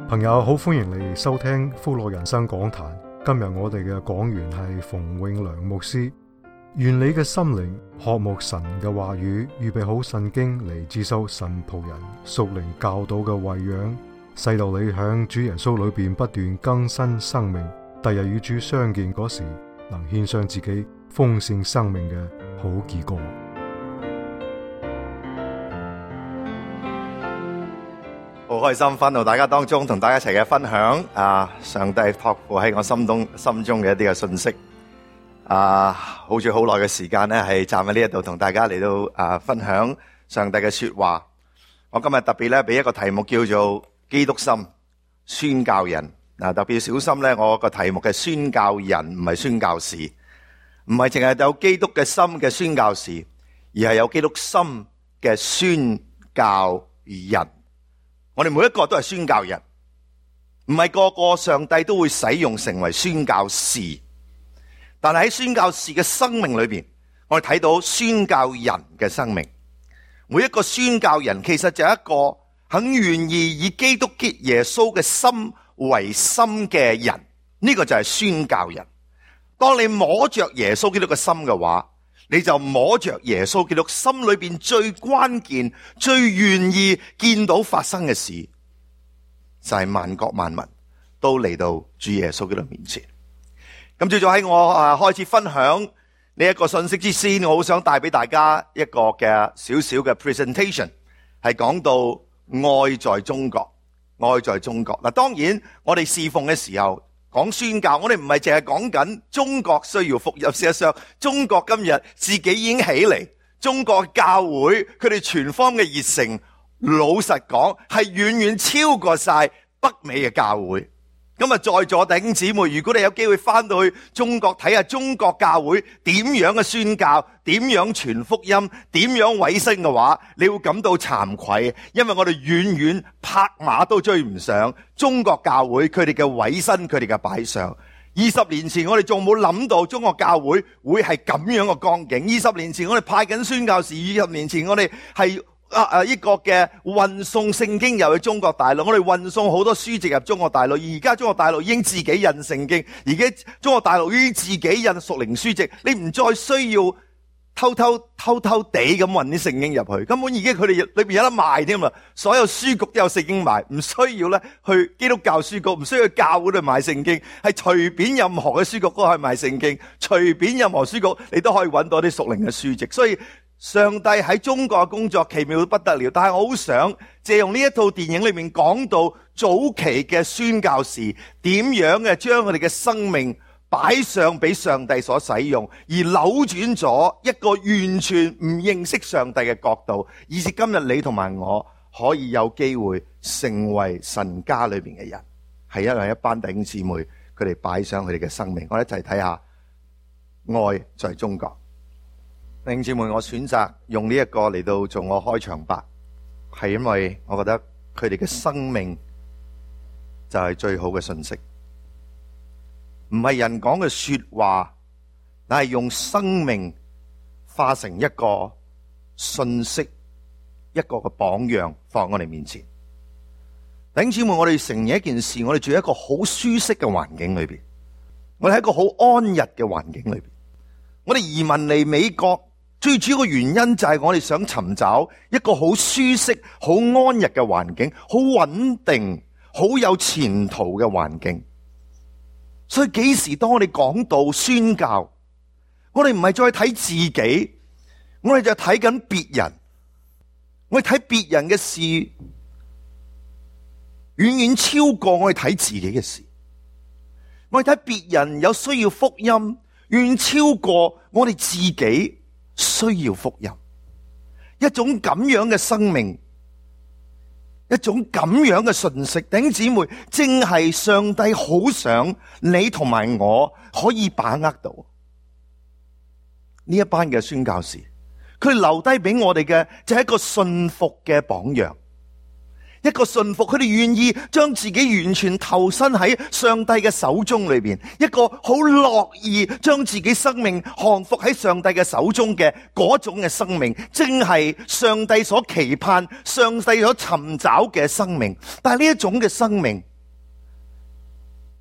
朋友好，歡迎你收聽福樂人生講壇。今日我哋嘅講員係馮永良牧師。願你嘅心靈渴慕神嘅話語，預備好聖經嚟接收神僕人屬靈教導嘅餵養，使到你響主耶穌裏邊不斷更新生命，第日與主相見嗰時，能獻上自己豐盛生命嘅好結果。 好開心返到大家當中，同大家一齊嘅分享上帝託付喺我心中嘅一啲嘅信息。好似好耐嘅時間咧，係站喺呢一度同大家嚟到分享上帝嘅說話。我今日特別咧俾一個題目叫做基督心宣教人。特別小心咧，我個題目嘅宣教人唔係宣教士，唔係淨係有基督嘅心嘅宣教士，而係有基督心嘅宣教人。我哋每一個都係宣教人，唔係個個上帝都會使用成為宣教士。但係喺宣教士嘅生命裏邊，我哋睇到宣教人嘅生命。每一個宣教人其實就係一個肯願意以基督耶穌嘅心為心嘅人，呢個就係宣教人。當你摸着耶穌基督嘅心嘅話，你就摸着耶穌基督心裏邊最關鍵、最願意見到發生嘅事，就係萬國萬民都嚟到主耶穌基督面前。咁朝早喺我開始分享呢一個信息之先，我好想帶俾大家一個嘅少少嘅 presentation， 係講到愛在中國，愛在中國。嗱，當然我哋侍奉嘅時候講宣教，我哋唔係淨係講緊中國需要福音。事實上，中國今日自己已經起嚟，中國教會佢哋全方嘅熱誠，老實講係遠遠超過晒北美嘅教會。咁在座弟兄姊妹，如果你有機會翻到去中國睇下中國教會點樣嘅宣教，點樣傳福音，點樣委身嘅話，你會感到慚愧，因為我哋遠遠拍馬都追唔上中國教會佢哋嘅委身，佢哋嘅擺上。20年前我哋仲冇諗到中國教會會係咁樣嘅光景。20年前我哋派緊宣教士，20年前我哋係一個嘅運送聖經入去中國大陸，我哋運送好多書籍入中國大陸。而家中國大陸已經自己印聖經，而家中國大陸已經自己印屬靈書籍，你唔再需要偷偷地咁運啲聖經入去，根本已經佢哋裏邊有得賣添啦。所有書局都有聖經賣，唔需要咧去基督教書局，唔需要去教會度買聖經，係隨便任何嘅書局都可以買聖經，隨便任何書局你都可以揾到啲屬靈嘅書籍。所以上帝喺中國嘅工作奇妙到不得了。但係我好想借用呢一套電影裏面講到早期嘅宣教士點樣嘅將佢哋嘅生命擺上俾上帝所使用，而扭轉咗一個完全唔認識上帝嘅角度，以至今日你同埋我可以有機會成為神家裏邊嘅人，係因為一班弟兄姊妹佢哋擺上佢哋嘅生命。我哋一齊睇下愛在中國。弟兄姊妹，我選擇用呢一個嚟到做我開場白，係因為我覺得佢哋嘅生命就係最好嘅信息。唔係人講嘅說話，但係用生命化成一個信息，一個嘅榜樣放喺我哋面前。弟兄姊妹，我哋承認一件事，我哋住喺一個好舒適嘅環境裏邊，我哋喺一個好安逸嘅環境裏邊。我哋移民嚟美國，最主要嘅原因就係我哋想尋找一個好舒適、好安逸嘅環境，好穩定、好有前途嘅環境。所以幾時當我哋講到宣教，我哋唔係再睇自己，我哋就睇緊別人。我哋睇別人嘅事，遠遠超過我哋睇自己嘅事。我哋睇別人有需要福音，遠遠超過我哋自己需要福音。一種咁樣嘅生命，一種咁樣嘅信息，弟兄姊妹，正係上帝好想你同埋我可以把握到。呢一班嘅宣教士，佢留低俾我哋嘅就係一個信服嘅榜樣。一個信服，佢哋願意將自己完全投身喺上帝嘅手中裏邊，一個好樂意將自己生命降服喺上帝嘅手中嘅嗰種嘅生命，正係上帝所期盼、上帝所尋找嘅生命。但係呢一種嘅生命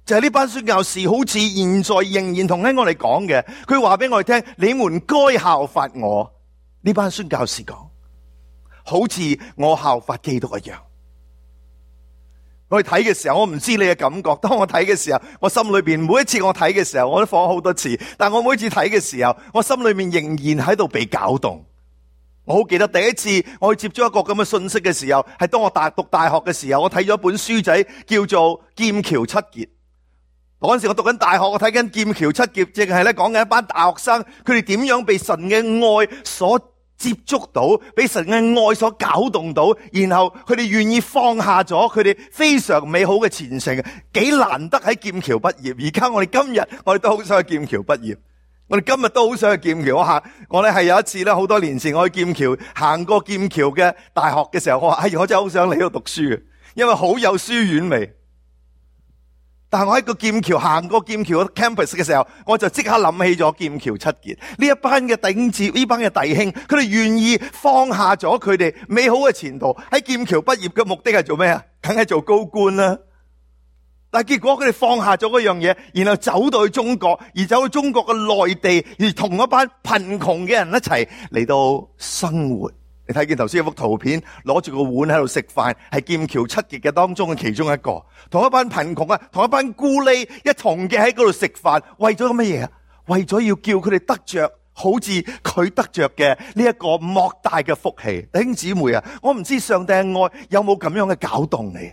就係呢班宣教士好似現在仍然同喺我哋講嘅，佢話俾我哋聽，你們該效法我。呢班宣教士講，好似我效法基督一樣。我哋睇嘅時候，我唔知你嘅感覺。當我睇嘅時候，我心裏邊每一次我睇嘅時候，我都放咗好多次。但我每一次睇嘅時候，我心裏面仍然喺度被攪動。我好記得第一次我去接觸一個咁嘅信息嘅時候，係當我讀大學嘅時候，我睇咗一本書仔叫做《劍橋七傑》。嗰陣時我讀緊大學，我睇緊《劍橋七傑》，淨係咧講緊一班大學生，佢哋點樣被神嘅愛所接觸到，俾神嘅愛所攪動到，然後佢哋願意放下咗佢哋非常美好嘅前程，幾難得喺劍橋畢業。而家我哋今日我哋都好想去劍橋畢業，我哋今日都好想去劍橋。我咧係有一次咧，好多年前我去劍橋行過劍橋嘅大學嘅時候，我話我真係好想嚟呢度讀書嘅，因為好有書院味。但係我喺個劍橋行過劍橋 campus 嘅時候，我就即刻諗起咗劍橋七傑呢一班嘅弟兄，呢班嘅弟兄，佢哋願意放下咗佢哋美好嘅前途，喺劍橋畢業嘅目的係做咩啊？梗係做高官啦。但係結果佢哋放下咗嗰樣嘢，然後走到去中國，而走到中國嘅內地，而同一班貧窮嘅人一齊嚟到生活。你睇見頭先一幅圖片，攞住個碗喺度食飯，係劍橋七傑嘅當中嘅其中一個，同一班貧窮啊，同一班孤喱一同嘅喺嗰度食飯，為咗乜嘢啊？為咗要叫佢哋得着好似佢得着嘅呢一個莫大嘅福氣。弟兄姊妹啊，我唔知上帝嘅愛有冇咁樣嘅攪動你？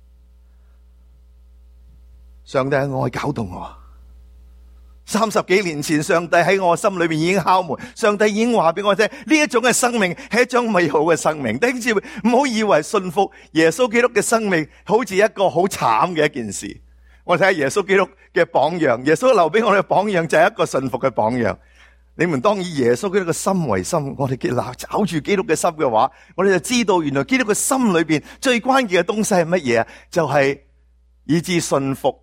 上帝嘅愛攪動我。30幾年前，上帝喺我心裏面已經敲門，上帝已經話俾我聽，呢一種嘅生命係一種美好嘅生命。弟兄姊妹，唔好以為信服耶穌基督嘅生命好似一個好慘嘅一件事。我睇下耶穌基督嘅榜樣，耶穌留俾我哋嘅榜樣就係一個信服嘅榜樣。你們當以耶穌基督嘅心為心，我哋找住基督嘅心嘅話，我哋就知道原來基督嘅心裏邊最關鍵嘅東西係乜嘢啊？就係以致信服，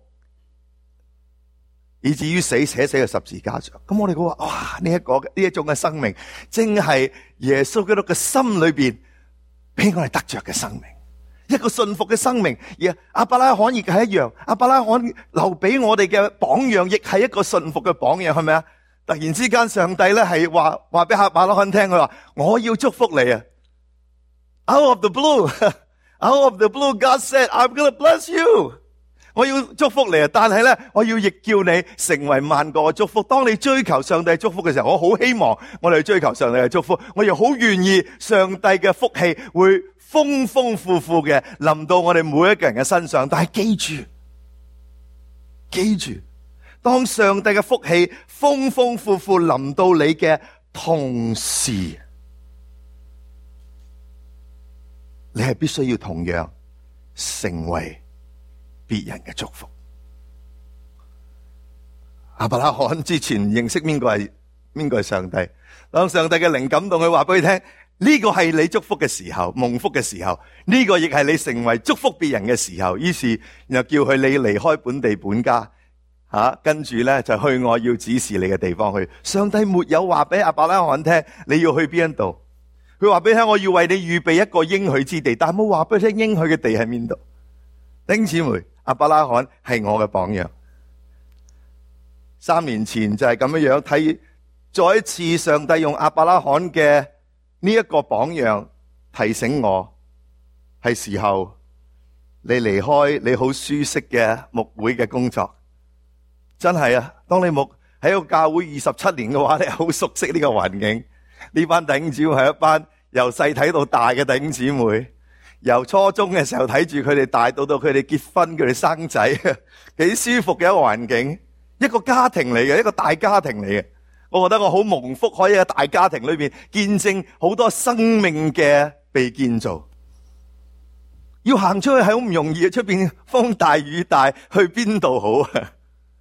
以至於死，寫喺十字架上。咁我哋講話，哇！呢一種嘅生命，正係耶穌基督嘅心裏邊俾我哋得着嘅生命，一個信服嘅生命。而亞伯拉罕亦係一樣，亞伯拉罕留俾我哋嘅榜樣，亦係一個信服嘅榜樣，係咪啊？突然之間，上帝咧係話俾亞伯拉罕聽，佢話我要祝福你啊 ！Out of the blue，out of the blue， God said I'm gonna bless you。我要祝福你啊！但係咧，我要亦叫你成為萬國嘅祝福。當你追求上帝祝福嘅時候，我好希望我哋去追求上帝嘅祝福。我又好願意上帝嘅福氣會豐豐富富嘅臨到我哋每一個人嘅身上。但係記住，當上帝嘅福氣豐豐富富臨到你嘅同時，你係必須要同樣成為別人嘅祝福。亞伯拉罕之前認識邊個係上帝，當上帝嘅靈感動佢話俾佢聽，呢個係你祝福嘅時候，蒙福嘅時候，呢個亦係你成為祝福別人嘅時候。於是然後叫佢你離開本地本家，跟住咧就去我要指示你嘅地方去。上帝沒有話俾亞伯拉罕聽你要去邊度，佢話俾佢聽我要為你預備一個應許之地，但係冇話俾佢聽應許嘅地喺邊度。弟兄姊妹，亞伯拉罕係我嘅榜樣。3年前就係咁樣睇，再一次上帝用亞伯拉罕嘅呢一個榜樣提醒我，係時候你離開你好舒適嘅牧會嘅工作。真係啊，當你喺個教會27年嘅話，你好熟悉呢個環境。呢班弟兄姊妹係一班由細睇到大嘅弟兄姊妹。由初中嘅時候睇住佢哋大，到佢哋結婚，佢哋生仔，幾舒服嘅一個環境，一個家庭嚟嘅，一個大家庭嚟嘅。我覺得我好蒙福，可以喺大家庭裏邊見證好多生命嘅被建造。要行出去係好唔容易嘅，出邊風大雨大，去邊度好啊？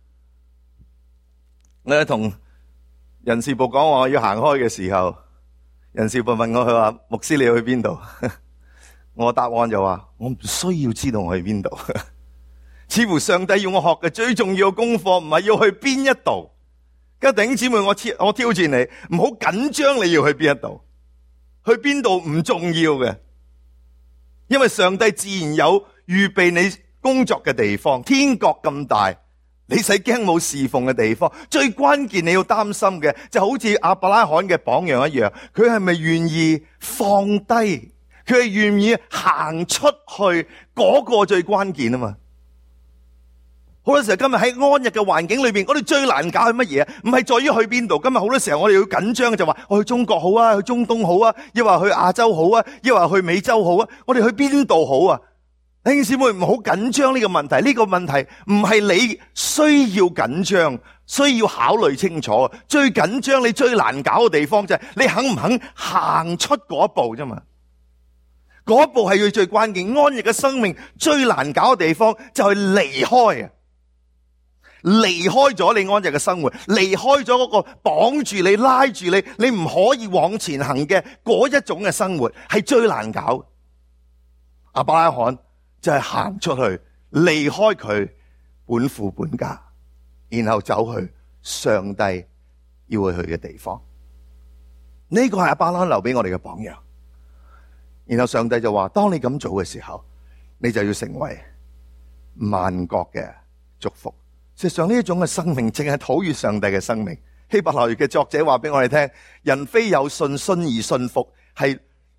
我同人事部講話我要行開嘅時候，人事部問我，佢話牧師你要去邊度？我答案就話我唔需要知道我去邊度。似乎上帝要我學嘅最重要嘅功課唔係要去邊一度。弟兄姊妹，我挑戰你，唔好緊張你要去邊一度，去邊度唔重要嘅，因為上帝自然有預備你工作嘅地方，天國咁大，你使驚冇侍奉嘅地方。最關鍵你要擔心嘅就好似亞伯拉罕嘅榜樣一樣，佢係咪願意放低？佢係願意行出去，嗰個最關鍵啊嘛。好多時候今日喺安逸嘅環境裏邊，我哋最難搞係乜嘢啊？唔係在於去邊度。今日好多時候我哋要緊張嘅就話，我去中國好啊，去中東好啊，抑或去亞洲好啊，抑或去美洲好啊？我哋去邊度好啊？弟兄姊妹唔好緊張呢個問題，呢個問題唔係你需要緊張，需要考慮清楚。最緊張你最難搞嘅地方就係你肯唔肯行出嗰一步啫嘛。嗰一步係佢最關鍵。安逸嘅生命最難搞嘅地方就係離開啊！離開咗你安逸嘅生活，離開咗嗰個綁住你、拉住你，你唔可以往前行嘅嗰一種嘅生活，係最難搞。亞伯拉罕就係行出去，離開佢本父本家，然後走去上帝要佢去嘅地方。呢個係亞伯拉罕留俾我哋嘅榜樣。然後上帝就話：當你咁做嘅時候，你就要成為萬國嘅祝福。事實上呢一種嘅生命，正係討悅上帝嘅生命。希伯來嘅作者話俾我哋聽：人非有信，信而信服，係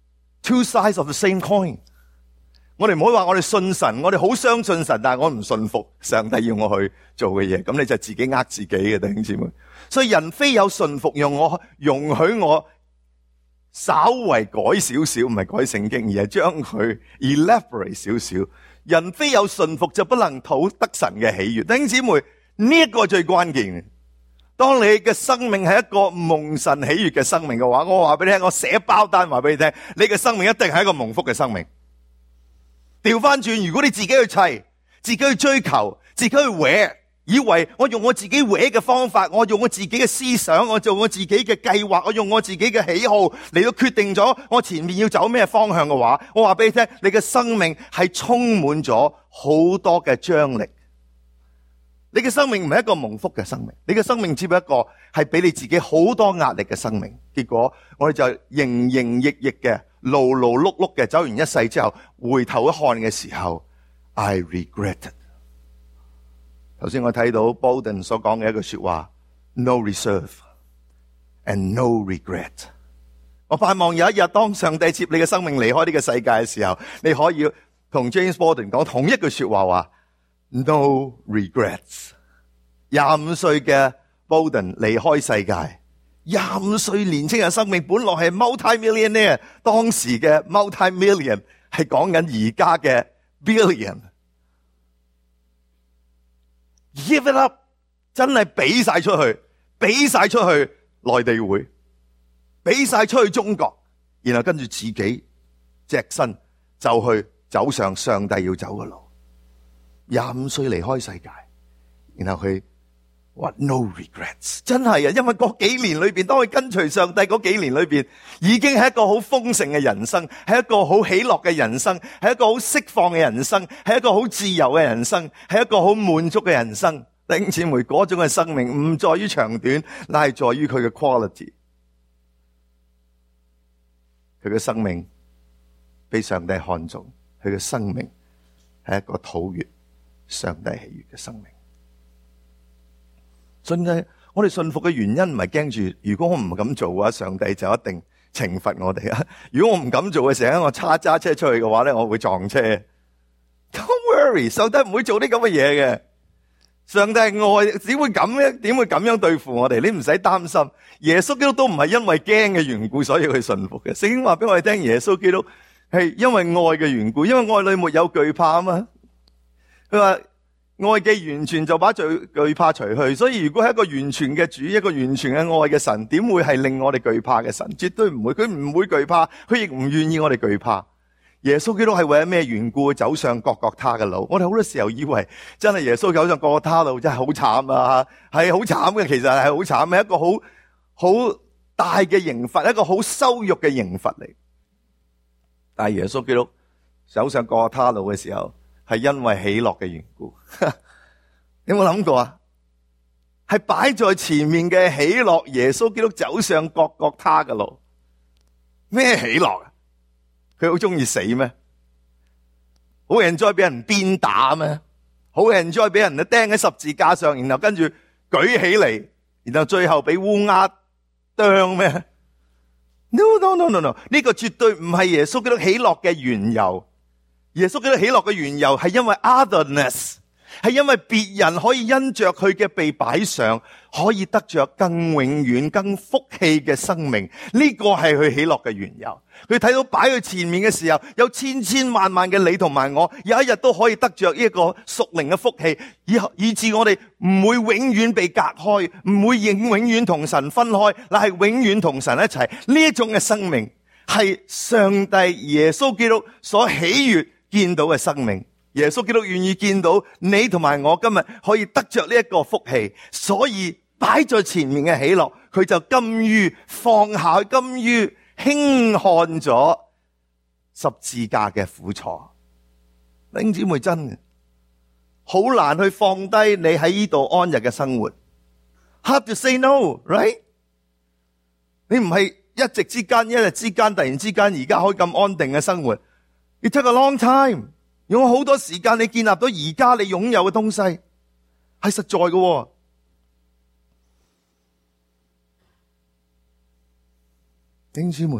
two sides of the same coin。我哋唔好話我哋信神，我哋好相信神，但係我唔信服上帝要我去做嘅嘢，咁你就自己呃自己嘅，弟兄姊妹。所以人非有信服，容許我稍為改少少，唔係改聖經，而係將佢 elaborate 少少。人非有信服，就不能討得神嘅喜悅。弟兄姊妹，呢一個最關鍵。當你嘅生命係一個蒙神喜悅嘅生命嘅話，我話俾你聽，我寫包單話俾你聽，你嘅生命一定係一個蒙福嘅生命。調翻轉，如果你自己去砌，自己去追求，自己去搲，以為我用我自己搲嘅方法，我用我自己嘅思想，我做我自己嘅計劃，我用我自己嘅喜好嚟到決定咗我前面要走咩方向嘅話，我話俾你聽，你嘅生命係充滿咗好多嘅張力。你嘅生命唔係一個蒙福嘅生命，你嘅生命只不過一個係俾你自己好多壓力嘅生命。結果我哋就營營役役嘅、勞勞碌碌嘅走完一世之後，回頭一看嘅時候 ，I regret it。頭先我睇到 Bolden 所講嘅一句說話 ，No reserve and no regret。我盼望有一日當上帝接你嘅生命離開呢個世界嘅時候，你可以同 James Bolden 講同一句說話，話 No regrets。25歲嘅 Bolden 離開世界，25歲年輕人生命本來係 multi-millionaire， 當時嘅 multi-million 係講緊而家嘅 billion。Give it up， 真係俾晒出去，俾晒出去內地會，俾晒出去中國，然後跟住自己隻身就去走上上帝要走嘅路。25歲離開世界，然後佢話 no regrets， 真係啊！因為嗰幾年裏邊，當佢跟隨上帝嗰幾年裏邊，已經係一個好豐盛嘅人生，係一個好喜樂嘅人生，係一個好釋放嘅人生，係一個好自由嘅人生，係一個好滿足嘅人生。弟兄姊妹，嗰種嘅生命唔在於長短，乃係在於佢嘅 quality。佢嘅生命被上帝看重，佢嘅生命係一個討悅上帝喜悅嘅生命。我哋信服嘅原因唔係驚住，如果我唔咁做嘅話，上帝就一定懲罰我哋啊！如果我唔咁做嘅時候，我揸車出去嘅話咧，我會撞車。Don't worry， 上帝唔會做啲咁嘅嘢嘅。上帝係愛，只會咁樣，點會咁樣對付我哋？你唔使擔心。耶穌基督都唔係因為驚嘅緣故，所以去信服嘅。聖經話俾我哋聽，耶穌基督係因為愛嘅緣故，因為愛裏沒有懼怕啊嘛。佢話愛既完全就把懼怕除去，所以如果係一個完全嘅主，一個完全嘅愛嘅神，點會係令我哋懼怕嘅神？絕對唔會，佢唔會懼怕，佢亦唔願意我哋懼怕。耶穌基督係為咗咩緣故走上各各他嘅路？我哋好多時候以為真係耶穌走上各各他路真係好慘啊，係好慘嘅，其實係好慘，係一個好大嘅刑罰，一個好羞辱嘅刑罰嚟。但係耶穌基督走上各各他路嘅時候，係因為喜樂嘅緣故。有冇諗過啊？係擺在前面嘅喜樂，耶穌基督走上各各他嘅路，咩喜樂啊？佢好中意死咩？ 好 enjoy 俾人鞭打咩？好 enjoy 俾人釘喺十字架上，然後跟住舉起嚟，然後最後俾烏鴉啄咩 ？No， 呢個絕對唔係耶穌基督喜樂嘅緣由。耶穌基督喜樂嘅緣由係因為 otherness， 係因為別人可以因着佢嘅被擺上，可以得着更永遠、更福氣嘅生命。呢個係佢喜樂嘅緣由。佢睇到擺佢前面嘅時候，有千千萬萬嘅你同埋我，有一日都可以得着呢一個屬靈嘅福氣，以致我哋唔會永遠被隔開，唔會永遠同神分開，乃係永遠同神一齊。呢一種嘅生命係上帝耶穌基督所喜悅見到嘅生命。耶穌基督願意見到你同埋我今日可以得着呢一個福氣，所以擺在前面嘅喜樂，佢就甘於放下，甘於輕看咗十字架嘅苦楚。弟兄姊妹，真嘅好難去放低你喺呢度安逸嘅生活。Hard to say no, right？ 你唔係一夕之間、一日之間、突然之間而家可以咁安定嘅生活。It took a long time， 用好多時間你建立到而家你擁有嘅東西，係實在嘅。弟兄姊妹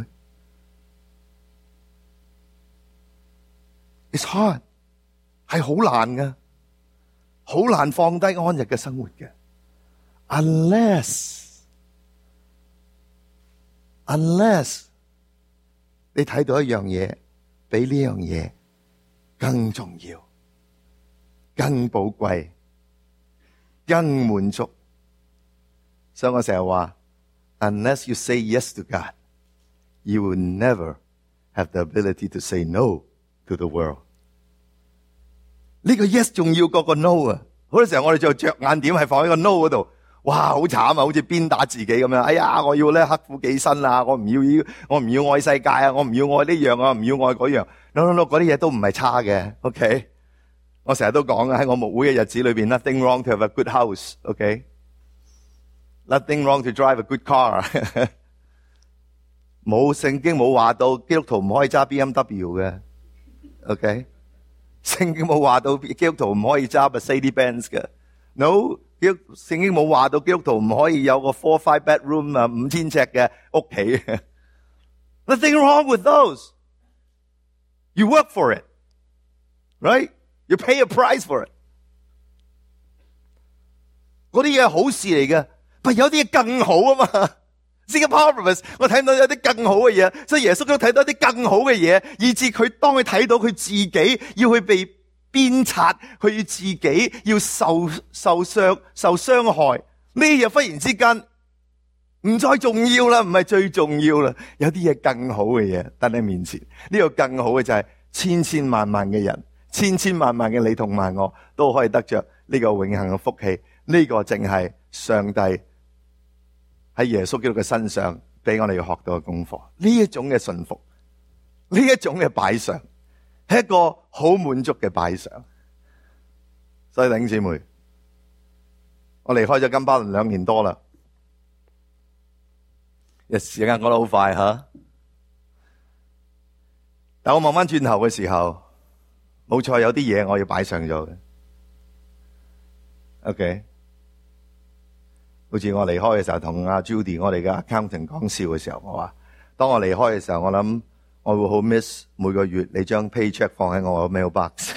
，It's hard， 係好難嘅，好難放低安逸嘅生活嘅。Unless 你睇到一樣嘢，比呢樣嘢更重要、更寶貴、更滿足。所以我成日話 ，Unless you say yes to God，you will never have the ability to say no to the world。呢個 yes 仲要過個 no 啊！好多時候我哋就着眼點係放喺個 no 嗰度，哇，好慘啊！好似鞭打自己咁樣。哎呀，我要咧刻苦己身啊！我唔要愛世界啊！我唔要愛呢樣啊！唔要愛嗰樣。No， 嗰啲嘢都唔係差嘅。OK， 我成日都講喺我牧會嘅日子裏邊 ，nothing wrong to have a good house。OK，nothing wrong to drive a good car 冇聖經冇話到基督徒唔可以揸 BMW 嘅 ，OK？ 聖經冇話到基督徒唔可以揸 Mercedes-Benz 嘅 ，No， 聖經冇話到基督徒唔可以有個 4-5 bedroom 啊5000尺嘅屋企。Nothing wrong with those. You work for it, right? You pay a price for it. 嗰啲嘢係好事嚟嘅，但有啲嘢更好啊嘛。我睇到有啲更好嘅嘢，所以耶穌都睇到一啲更好嘅嘢，以致佢當佢睇到佢自己要去被鞭策，佢要自己要受傷害，呢嘢忽然之間唔再重要啦，唔係最重要啦，有啲嘢更好嘅嘢等喺面前。呢個更好嘅就係千千萬萬嘅人，千千萬萬嘅你同埋我都可以得着呢個永恆嘅福氣。呢個正係上帝喺耶穌基督嘅身上俾我哋要學到嘅功課。呢一種嘅順服，呢一種嘅擺上，係一個好滿足嘅擺上。所以弟兄姊妹，我離開咗金巴倫2年多啦，時間過得好快吓。但我望翻轉頭嘅時候，冇錯，有啲嘢我要擺上咗嘅。OK。好似我離開嘅時候，同阿 Judy 我哋嘅 accountant 講笑嘅時候，我話：當我離開嘅時候，我諗我會好 miss 每個月你將 paycheck 放喺我嘅 mailbox。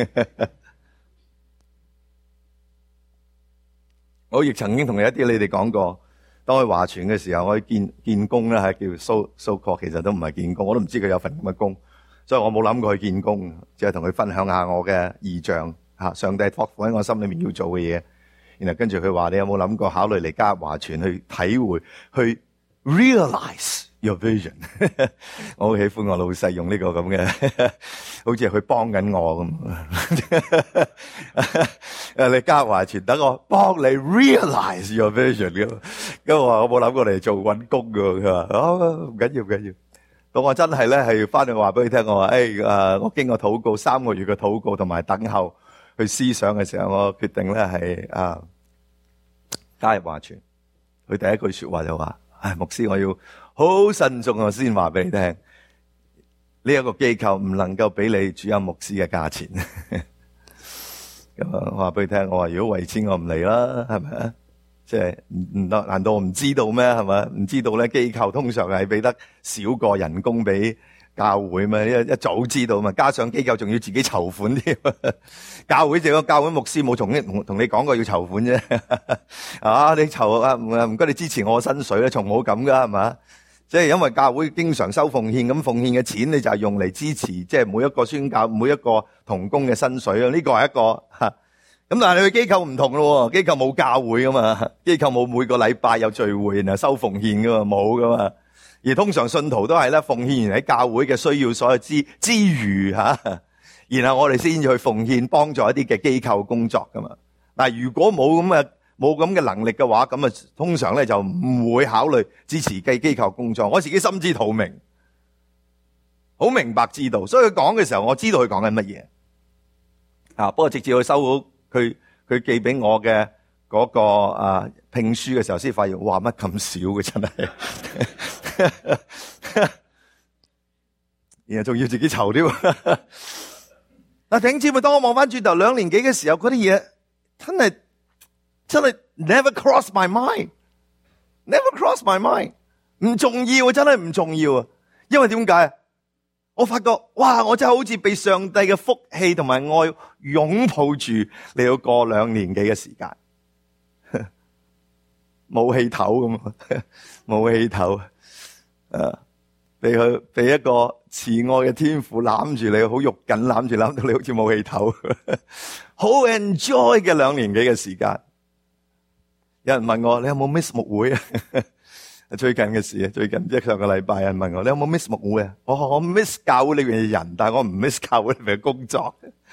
我亦曾經同一啲你哋講過，當去華傳嘅時候，我去見工咧，係叫 so call， 其實都唔係見工，我都唔知佢有份咁嘅工，所以我冇諗過去見工，只係同佢分享下我嘅異象嚇，上帝託付喺我心裏面要做嘅嘢。然後跟住佢話：你有冇諗過考慮嚟加入華傳去體會，去 realize your vision？ 我好喜歡我老細用呢個咁嘅，好似係佢幫緊我咁。你加入華傳，等我幫你 realize your vision 咁。咁我話我冇諗過嚟做搵工噶。佢話：唔緊要唔緊要。到我真係咧係翻去話俾佢聽，我話：我經過禱告3個月嘅禱告同埋等候。去思想嘅時候，我決定咧係加入華傳。佢第一句說話就話：牧師，我要好慎重啊，先話俾你聽。 呢一個機構唔能夠俾你主任牧師嘅價錢。咁我話俾你聽，我話如果為錢我唔嚟啦，係咪啊？即係唔得，難道我唔知道咩？係咪？唔知道咧，機構通常係俾得少過人工俾教會咩？一早知道嘛，加上機構仲要自己籌款添。教會個教會牧師冇同你講過要籌款啫。啊，你籌啊，唔該你支持我薪水咧，從冇咁噶，係嘛？即係因為教會經常收奉獻，咁奉獻嘅錢你就係用嚟支持，即係每一個宣教、每一個同工嘅薪水啊。呢個係一個吓。咁但係你去機構唔同咯，機構冇教會噶嘛，機構冇每個禮拜有聚會然後收奉獻噶嘛，冇噶嘛。而通常信徒都係咧奉獻完喺教會嘅需要所有之餘吓，然後我哋先至去奉獻幫助一啲嘅機構工作噶嘛。但係如果冇咁嘅能力嘅話，咁啊通常咧就唔會考慮支持機構工作。我自己心知肚明，好明白知道，所以佢講嘅時候，我知道佢講緊乜嘢。啊，不過直至去收到佢寄俾我嘅嗰個聘書嘅時候，先發現哇，乜咁少嘅真係，然後仲要自己籌添。嗱，弟兄姊妹，當我望翻轉頭2年幾嘅時候，嗰啲嘢真係 never cross my mind，never cross my mind， 唔重要，真係唔重要啊！因為點解？我發覺哇，我真係好似被上帝嘅福氣同埋愛擁抱住嚟到過2年幾嘅時間，冇氣頭咁，冇氣頭，俾一個慈愛嘅天父攬住你，好肉緊攬到你，好似冇氣頭，好 enjoy 嘅2年幾嘅時間。有人問我，你有冇 miss 牧會啊？最近嘅事啊，最近即係上個禮拜有人問我，你有冇 miss 牧會啊？我 miss 教會裏邊嘅人，但係我唔 miss 教會裏邊嘅工作，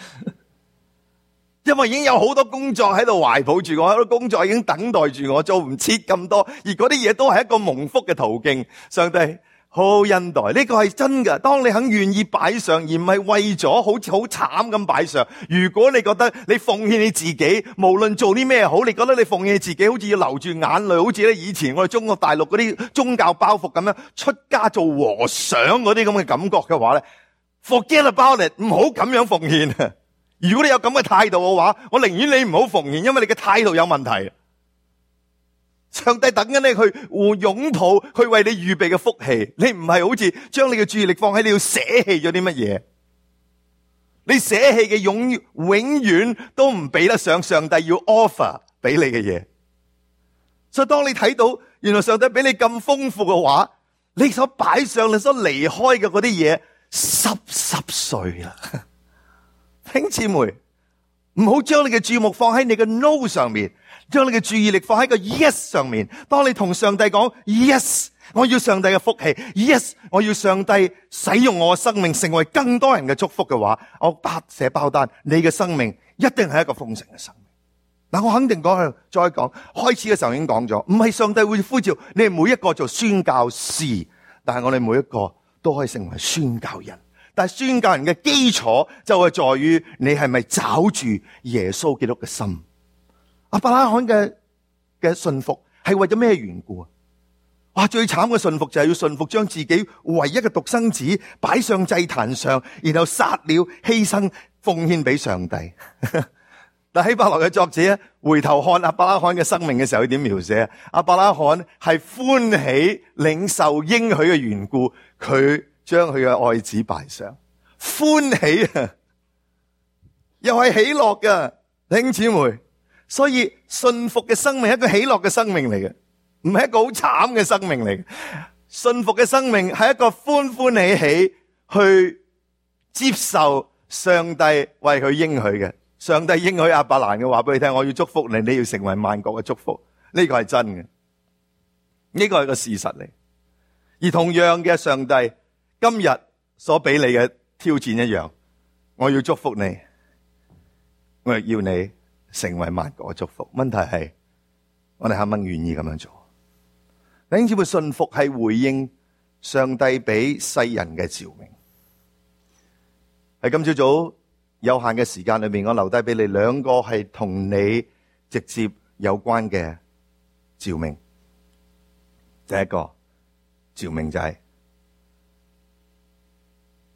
因為已經有好多工作喺度懷抱住我，好多工作已經等待住我，做唔切咁多，而嗰啲嘢都係一個蒙福嘅途徑。上帝好恩待，呢個係真嘅。當你肯願意擺上，而唔係為咗好似好慘咁擺上。如果你覺得你奉獻你自己，無論做啲咩好，你覺得你奉獻你自己，好似要流住眼淚，好似咧以前我哋中國大陸嗰啲宗教包袱咁樣，出家做和尚嗰啲咁嘅感覺嘅話咧 ，forget about it， 唔好咁樣奉獻。如果你有咁嘅態度嘅話，我寧願你唔好奉獻，因為你嘅態度有問題。上帝等緊你去擁抱，去為你預備嘅福氣。你唔係好似將你嘅注意力放喺你要捨棄咗啲乜嘢，你捨棄嘅永遠都唔比得上上帝要 offer 俾你嘅嘢。所以當你睇到原來上帝俾你咁豐富嘅話，你所擺上、你所離開嘅嗰啲嘢濕碎啦。弟兄姊妹，唔好將你嘅注目放喺你嘅 no 上面，將你嘅注意力放喺個 yes 上面。當你同上帝講 yes， 我要上帝嘅福氣 ，yes， 我要上帝使用我嘅生命成為更多人嘅祝福嘅話，我寫包單，你嘅生命一定係一個豐盛嘅生命。嗱，我肯定講，再講，開始嘅時候已經講咗，唔係上帝會呼召你哋每一個做宣教士，但係我哋每一個都可以成為宣教人。但係宣教人嘅基礎就係在於你係咪找住耶穌基督嘅心。亞伯拉罕嘅信服係為咗咩緣故啊？哇！最慘嘅信服就係要信服將自己唯一嘅獨生子擺上祭壇上，然後殺了犧牲奉獻俾上帝。但希伯來嘅作者回頭看亞伯拉罕嘅生命嘅時候，佢點描寫？亞伯拉罕係歡喜領受應許嘅緣故，佢將佢嘅愛子擺上，歡喜啊，又係喜樂㗎，弟兄姊妹。所以信服嘅生命係一個喜樂嘅生命嚟嘅，唔係一個好慘嘅生命嚟嘅。信服嘅生命係一個歡歡喜喜去接受上帝為佢應許嘅。上帝應許亞伯蘭嘅話俾你聽，我要祝福你，你要成為萬國嘅祝福。呢個係真嘅，呢個係個事實嚟。而同樣嘅，上帝今日所俾你嘅挑戰一樣，我要祝福你，我亦要你成為萬國嘅祝福。問題係我哋肯唔肯願意咁樣做？弟兄姊妹，信服係回應上帝俾世人嘅召命。喺今朝早有限嘅時間裏面，我留低俾你2個係同你直接有關嘅召命。第一個召命就係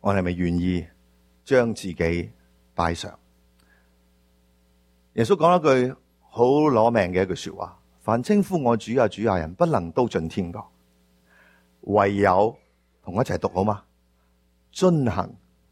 我哋係咪願意將自己擺上？耶穌講一句好攞命嘅一句說話：凡稱呼我主啊主啊人，不能都進天國，唯有同我一齊讀好嗎？遵行，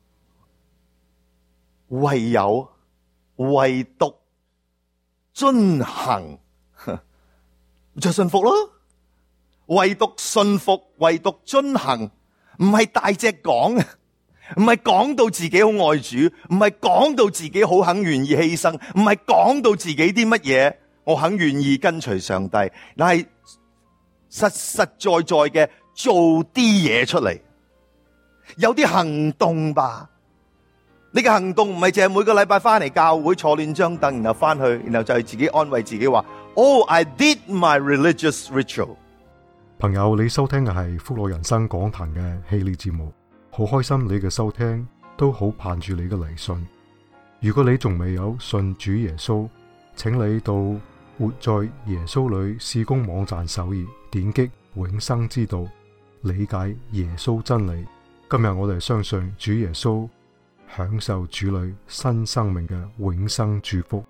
唯有，唯獨遵行，就信服咯。唯獨信服，唯獨遵行，唔係大隻講，唔係講到自己好愛主，唔係講到自己好肯願意犧牲，唔係講到自己啲乜嘢我肯願意跟隨上帝，但係實實在在嘅做啲嘢出嚟，有啲行動吧。你嘅行動唔係淨係每個禮拜翻嚟教會坐亂張凳，然後翻去，然後就係自己安慰自己話：Oh, I did my religious ritual。 朋友，你收聽嘅係福樂人生講壇嘅系列節目，好開心你嘅收聽，都好盼住你嘅嚟信。如果你仲未有信主耶穌，請你到活在耶穌裏事工網站首頁，點擊永生之道，理解耶穌真理。今日我哋相信主耶穌享受主裏新生命嘅永生祝福。